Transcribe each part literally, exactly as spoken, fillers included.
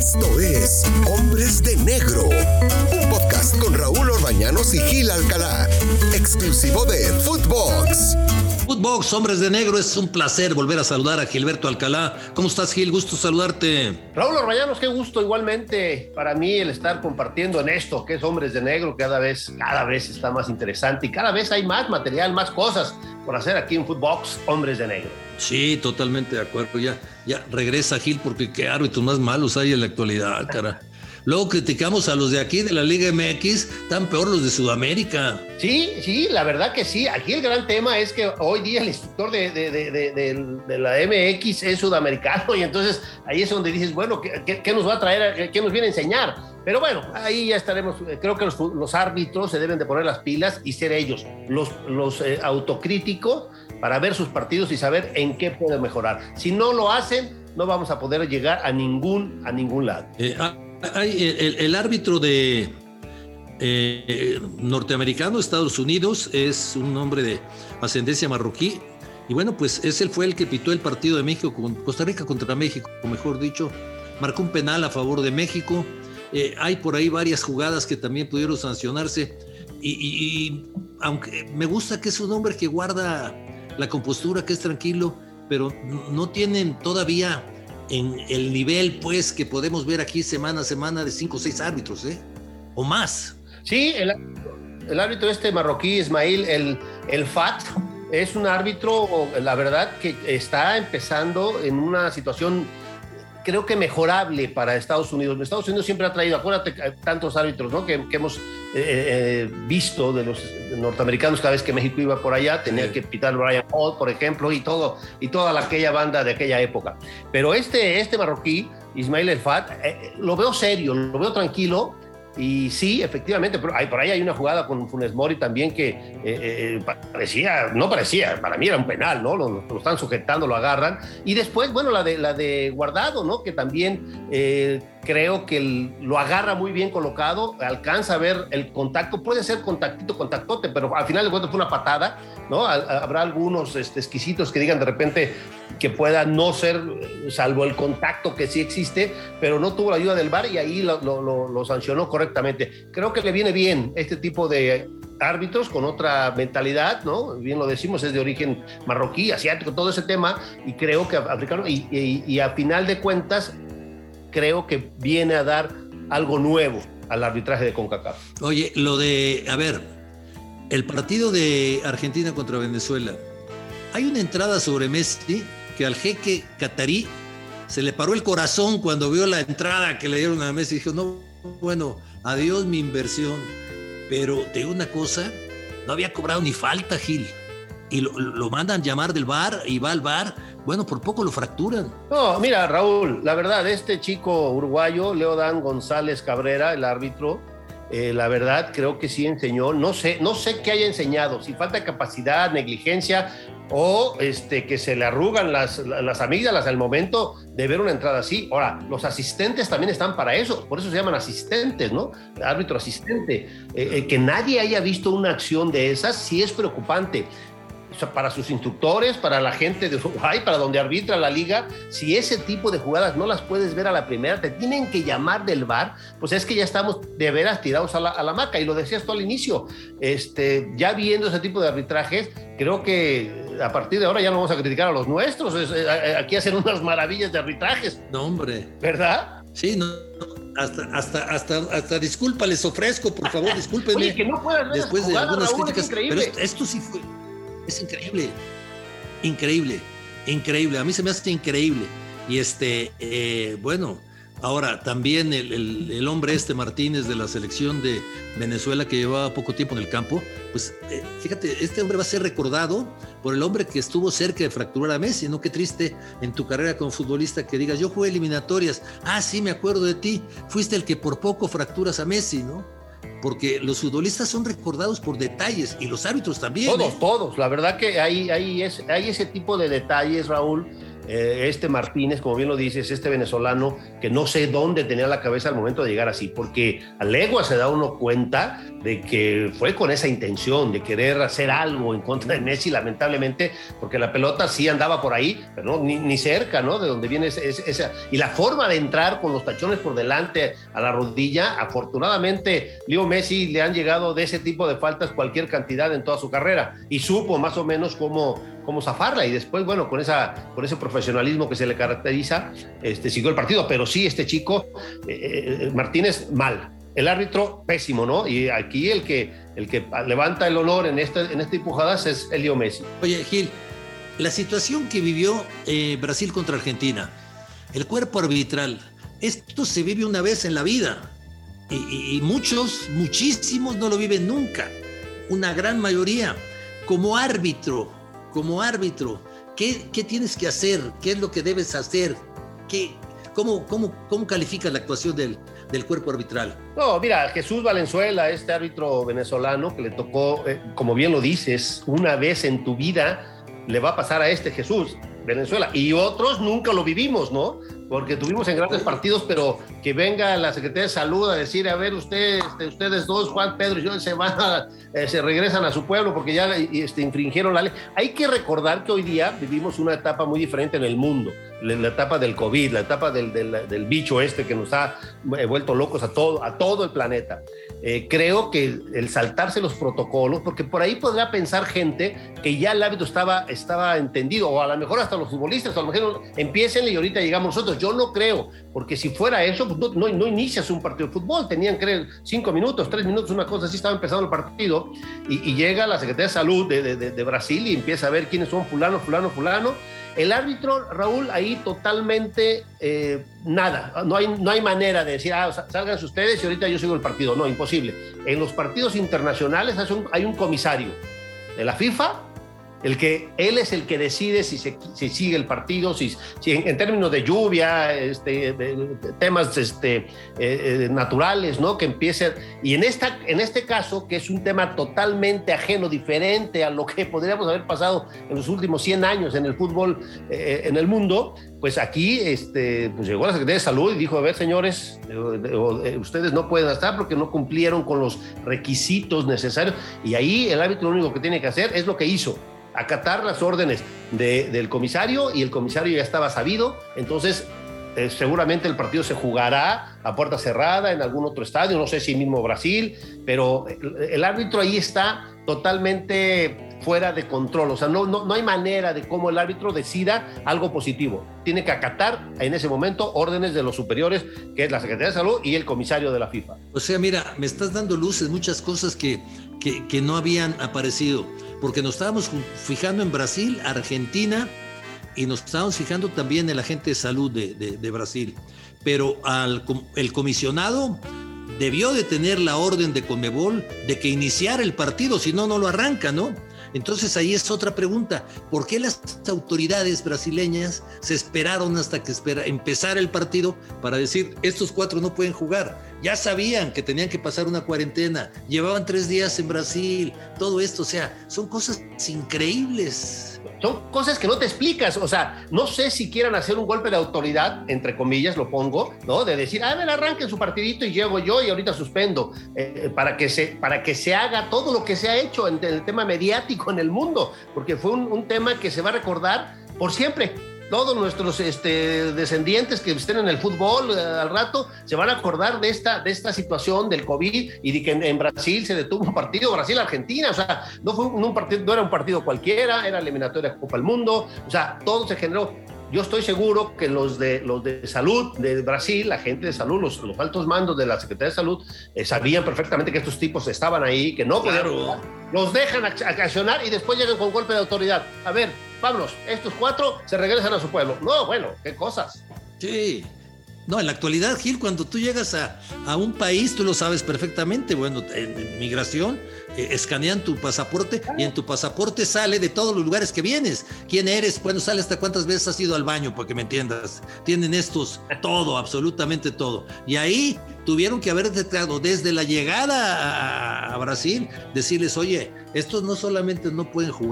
Esto es Hombres de Negro, un podcast con Raúl Orbañanos y Gil Alcalá, exclusivo de Footbox. Footbox, Hombres de Negro, es un placer volver a saludar a Gilberto Alcalá. ¿Cómo estás, Gil? Gusto saludarte. Raúl Orbañanos, qué gusto igualmente para mí el estar compartiendo en esto que es Hombres de Negro. Cada vez, cada vez está más interesante y cada vez hay más material, más cosas por hacer aquí en Footbox, Hombres de Negro. Sí, totalmente de acuerdo. Ya, ya regresa Gil porque qué árbitros más malos hay en la actualidad, cara. Luego criticamos a los de aquí de la Liga M X, tan peor los de Sudamérica. Sí, sí, la verdad que sí. Aquí el gran tema es que hoy día el instructor de, de, de, de, de, de la M X es sudamericano y entonces ahí es donde dices, bueno, ¿qué, qué, qué nos va a traer? ¿Qué nos viene a enseñar? Pero bueno, ahí ya estaremos. Creo que los, los árbitros se deben de poner las pilas y ser ellos los, los eh, autocríticos para ver sus partidos y saber en qué pueden mejorar. Si no lo hacen, no vamos a poder llegar a ningún, a ningún lado. Eh, ah. Hay el, el árbitro de eh, norteamericano, Estados Unidos, es un hombre de ascendencia marroquí y bueno, pues ese fue el que pitó el partido de México con Costa Rica contra México, mejor dicho, marcó un penal a favor de México. Eh, hay por ahí varias jugadas que también pudieron sancionarse y, y, y aunque me gusta que es un hombre que guarda la compostura, que es tranquilo, pero no tienen todavía en el nivel, pues, que podemos ver aquí semana a semana de cinco o seis árbitros, ¿eh? O más. Sí, el, el árbitro este marroquí, Ismail, el, el F A T, es un árbitro, la verdad, que está empezando en una situación, creo que mejorable para Estados Unidos. Estados Unidos siempre ha traído, acuérdate, tantos árbitros, ¿no? que, que hemos eh, eh, visto de los norteamericanos cada vez que México iba por allá, tenía sí. que pitar Brian Hall, por ejemplo, y todo, y toda la, aquella banda de aquella época. Pero este, este marroquí, Ismail El Fat, eh, lo veo serio, lo veo tranquilo. Y sí, efectivamente, pero hay, por ahí hay una jugada con Funes Mori también que eh, eh, parecía, no parecía, para mí era un penal, ¿no? Lo, lo están sujetando, lo agarran. Y después, bueno, la de, la de Guardado, ¿no? Que también eh, creo que el, lo agarra muy bien colocado, alcanza a ver el contacto, puede ser contactito, contactote, pero al final de cuentas fue una patada, ¿no? Habrá algunos este, exquisitos que digan de repente que pueda no ser, salvo el contacto que sí existe, pero no tuvo la ayuda del V A R y ahí lo, lo, lo sancionó correctamente. Creo que le viene bien este tipo de árbitros con otra mentalidad, ¿no? Bien lo decimos, es de origen marroquí, asiático, todo ese tema, y creo que africano, y, y, y a final de cuentas, creo que viene a dar algo nuevo al arbitraje de CONCACAF. Oye, lo de, a ver, el partido de Argentina contra Venezuela, hay una entrada sobre Messi que al jeque catarí se le paró el corazón cuando vio la entrada que le dieron a Messi y dijo, no, bueno, adiós mi inversión. Pero te digo una cosa, no había cobrado ni falta, Gil. Y lo, lo mandan llamar del V A R y va al V A R, bueno, por poco lo fracturan. No, mira, Raúl, la verdad, este chico uruguayo, Leodan González Cabrera, el árbitro, eh, la verdad creo que sí enseñó, no sé, no sé qué haya enseñado, si falta capacidad, negligencia o este, que se le arrugan las, las amígdalas al momento de ver una entrada así. Ahora, los asistentes también están para eso, por eso se llaman asistentes, ¿no? Árbitro asistente. Eh, eh, que nadie haya visto una acción de esas sí es preocupante. O sea, para sus instructores, para la gente de Uruguay, para donde arbitra la liga, si ese tipo de jugadas no las puedes ver a la primera, te tienen que llamar del V A R, pues es que ya estamos de veras tirados a la, a la hamaca, y lo decías tú al inicio, este, ya viendo ese tipo de arbitrajes, creo que a partir de ahora ya no vamos a criticar a los nuestros, es, eh, aquí hacen unas maravillas de arbitrajes. No, hombre. ¿Verdad? Sí, no, hasta, hasta, hasta, hasta disculpa les ofrezco, por favor, discúlpenme. Oye, que no puedas ver después jugadas, de algunas Raúl, críticas, pero esto, esto sí fue... Es increíble, increíble, increíble. A mí se me hace increíble. Y este, eh, bueno, ahora también el, el, el hombre este Martínez de la selección de Venezuela que llevaba poco tiempo en el campo, pues eh, fíjate, este hombre va a ser recordado por el hombre que estuvo cerca de fracturar a Messi, ¿no? Qué triste en tu carrera como futbolista que digas, yo jugué eliminatorias, ah, sí, me acuerdo de ti, fuiste el que por poco fracturas a Messi, ¿no? Porque los futbolistas son recordados por detalles y los árbitros también. Todos, ¿eh? todos. La verdad que hay, hay, es, hay ese tipo de detalles, Raúl, eh, este Martínez, como bien lo dices, este venezolano, que no sé dónde tenía la cabeza al momento de llegar así, porque a legua se da uno cuenta de que fue con esa intención de querer hacer algo en contra de Messi, lamentablemente, porque la pelota sí andaba por ahí, pero no, ni, ni cerca, ¿no? De donde viene esa, esa... Y la forma de entrar con los tachones por delante a la rodilla, afortunadamente, Leo Messi le han llegado de ese tipo de faltas cualquier cantidad en toda su carrera, y supo más o menos cómo, cómo zafarla, y después, bueno, con, esa, con ese profesionalismo que se le caracteriza, este, siguió el partido, pero sí, este chico, eh, Martínez, mal. El árbitro, pésimo, ¿no? Y aquí el que, el que levanta el honor en esta, en esta empujada es Leo Messi. Oye, Gil, la situación que vivió eh, Brasil contra Argentina, el cuerpo arbitral, esto se vive una vez en la vida. Y, y, y muchos, muchísimos no lo viven nunca. Una gran mayoría. Como árbitro, como árbitro, ¿qué, qué tienes que hacer? ¿Qué es lo que debes hacer? ¿Qué, cómo, cómo, ¿Cómo calificas la actuación del, del cuerpo arbitral? No, mira, Jesús Valenzuela, este árbitro venezolano que le tocó, eh, como bien lo dices, una vez en tu vida le va a pasar a este Jesús Venezuela, y otros nunca lo vivimos, ¿no? Porque tuvimos en grandes partidos, pero que venga la Secretaría de Salud a decir, a ver, usted, este, ustedes dos, Juan, Pedro y yo, se van a, eh, se regresan a su pueblo porque ya este, infringieron la ley. Hay que recordar que hoy día vivimos una etapa muy diferente en el mundo, la, la etapa del COVID, la etapa del, del, del bicho este que nos ha vuelto locos a todo, a todo el planeta. Eh, creo que el saltarse los protocolos, porque por ahí podrá pensar gente que ya el hábito estaba, estaba entendido, o a lo mejor hasta los futbolistas, a lo mejor empiecen y ahorita llegamos nosotros. Yo no creo, porque si fuera eso, pues no, no, no inicias un partido de fútbol, tenían que creer cinco minutos, tres minutos, una cosa así, estaba empezando el partido, y, y llega la Secretaría de Salud de, de, de, de Brasil y empieza a ver quiénes son fulano, fulano, fulano. El árbitro, Raúl, ahí totalmente eh, nada, no hay, no hay manera de decir, ah, salgan ustedes y ahorita yo sigo el partido, no, imposible. En los partidos internacionales hay un, hay un comisario de la FIFA, el que él es el que decide si se si sigue el partido, si, si en, en términos de lluvia, este, de, de temas este, eh, eh, naturales, ¿no? Que empiece, y en, esta, en este caso, que es un tema totalmente ajeno, diferente a lo que podríamos haber pasado en los últimos cien años en el fútbol eh, en el mundo, pues aquí este, pues llegó la Secretaría de Salud y dijo, a ver, señores, eh, eh, ustedes no pueden estar porque no cumplieron con los requisitos necesarios, y ahí el árbitro lo único que tiene que hacer es lo que hizo, acatar las órdenes de, del comisario, y el comisario ya estaba sabido. Entonces eh, seguramente el partido se jugará a puerta cerrada en algún otro estadio, no sé si mismo Brasil, pero el, el árbitro ahí está totalmente fuera de control. O sea, no, no, no hay manera de cómo el árbitro decida algo positivo. Tiene que acatar en ese momento órdenes de los superiores, que es la Secretaría de Salud y el comisario de la FIFA. O sea, mira, me estás dando luces, muchas cosas que, que, que no habían aparecido, porque nos estábamos fijando en Brasil, Argentina, y nos estábamos fijando también en la gente de salud de, de, de Brasil. Pero al, el comisionado debió de tener la orden de Conmebol de que iniciara el partido, si no, no lo arranca, ¿no? Entonces ahí es otra pregunta, ¿por qué las autoridades brasileñas se esperaron hasta que espera, empezara el partido para decir, estos cuatro no pueden jugar? Ya sabían que tenían que pasar una cuarentena, llevaban tres días en Brasil, todo esto, o sea, son cosas increíbles. Son cosas que no te explicas, o sea, no sé si quieran hacer un golpe de autoridad, entre comillas lo pongo, ¿no? De decir, a ver, arranquen su partidito y llego yo y ahorita suspendo, eh, para, que se, para que se haga todo lo que se ha hecho en el tema mediático en el mundo, porque fue un, un tema que se va a recordar por siempre. Todos nuestros este, descendientes que estén en el fútbol eh, al rato se van a acordar de esta, de esta situación del COVID y de que en, en Brasil se detuvo un partido, Brasil-Argentina, o sea, no, fue un, un partido, no era un partido cualquiera, era eliminatoria de Copa del Mundo, o sea, todo se generó. Yo estoy seguro que los de, los de salud de Brasil, la gente de salud, los, los altos mandos de la Secretaría de Salud, eh, sabían perfectamente que estos tipos estaban ahí, que no podían, claro. Los dejan accionar y después llegan con golpe de autoridad. A ver, vámonos, estos cuatro se regresan a su pueblo. No, bueno, qué cosas. Sí. No, en la actualidad, Gil, cuando tú llegas a, a un país, tú lo sabes perfectamente, bueno, en, en migración, eh, escanean tu pasaporte y en tu pasaporte sale de todos los lugares que vienes. ¿Quién eres? Bueno, sale hasta cuántas veces has ido al baño, para que me entiendas. Tienen estos, todo, absolutamente todo. Y ahí tuvieron que haber detectado desde la llegada a, a Brasil, decirles, oye, estos no solamente no pueden jugar,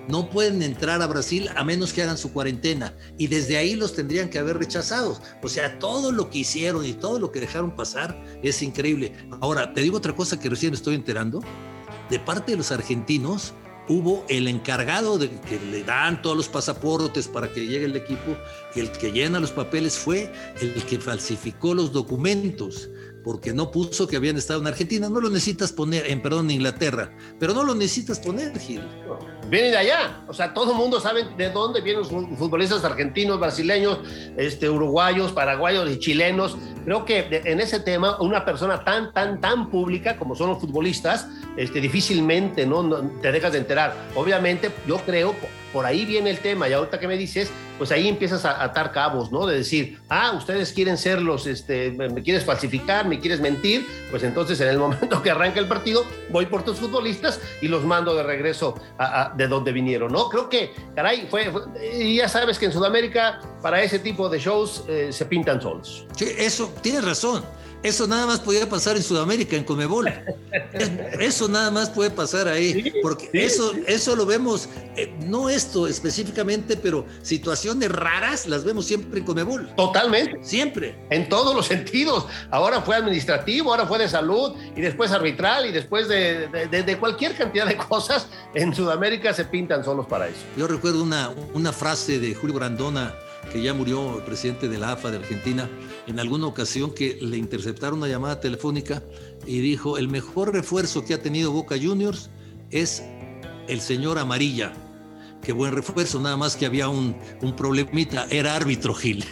no pueden entrar a Brasil a menos que hagan su cuarentena, y desde ahí los tendrían que haber rechazado. O sea, todo lo que hicieron y todo lo que dejaron pasar es increíble. Ahora, te digo otra cosa que recién me estoy enterando. De parte de los argentinos, hubo el encargado de que le dan todos los pasaportes para que llegue el equipo, y el que llena los papeles fue el que falsificó los documentos, porque no puso que habían estado en Argentina. No lo necesitas poner, en perdón, en Inglaterra, pero no lo necesitas poner, Gil. Vienen de allá, o sea, todo el mundo sabe de dónde vienen los futbolistas argentinos, brasileños, este, uruguayos, paraguayos y chilenos. Creo que en ese tema, una persona tan, tan, tan pública como son los futbolistas, este, difícilmente ¿no? no te dejas de enterar. Obviamente, yo creo, por ahí viene el tema, y ahorita que me dices, pues ahí empiezas a atar cabos, ¿no? De decir, ah, ustedes quieren ser los, este, me quieres falsificar, me quieres mentir, pues entonces en el momento que arranca el partido, voy por tus futbolistas y los mando de regreso a, a, de donde vinieron, ¿no? Creo que, caray, fue, fue, y ya sabes que en Sudamérica, para ese tipo de shows, eh, se pintan solos. Sí, eso, tienes razón. Eso nada más podía pasar en Sudamérica, en Conmebol. Eso nada más puede pasar ahí, porque sí, eso, sí. eso lo vemos, eh, no esto específicamente, pero situaciones raras las vemos siempre en Conmebol. Totalmente. Siempre. En todos los sentidos. Ahora fue administrativo, ahora fue de salud, y después arbitral, y después de, de, de, de cualquier cantidad de cosas. En Sudamérica se pintan solos para eso. Yo recuerdo una, una frase de Julio Grandona, que ya murió, el presidente de la A F A de Argentina, en alguna ocasión que le interceptaron una llamada telefónica y dijo: el mejor refuerzo que ha tenido Boca Juniors es el señor Amarilla. Qué buen refuerzo, nada más que había un, un problemita, era árbitro, Gil.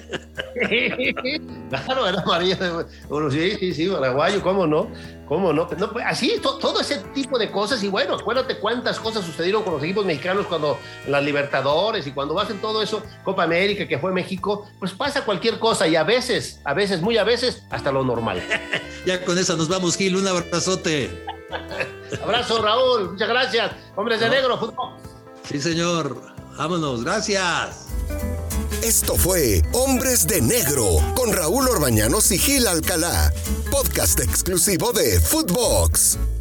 Claro, era Amarilla. Bueno, sí, sí, sí, paraguayo, ¿cómo no? ¿Cómo no? no así, to, todo ese tipo de cosas. Y bueno, acuérdate cuántas cosas sucedieron con los equipos mexicanos cuando las Libertadores y cuando hacen todo eso, Copa América, que fue México, pues pasa cualquier cosa, y a veces, a veces, muy a veces, hasta lo normal. Ya con eso nos vamos, Gil, un abrazote. Abrazo, Raúl, muchas gracias. Hombres de Negro, fútbol. Sí, señor. Vámonos, gracias. Esto fue Hombres de Negro con Raúl Orbañanos y Gil Alcalá, podcast exclusivo de Footbox.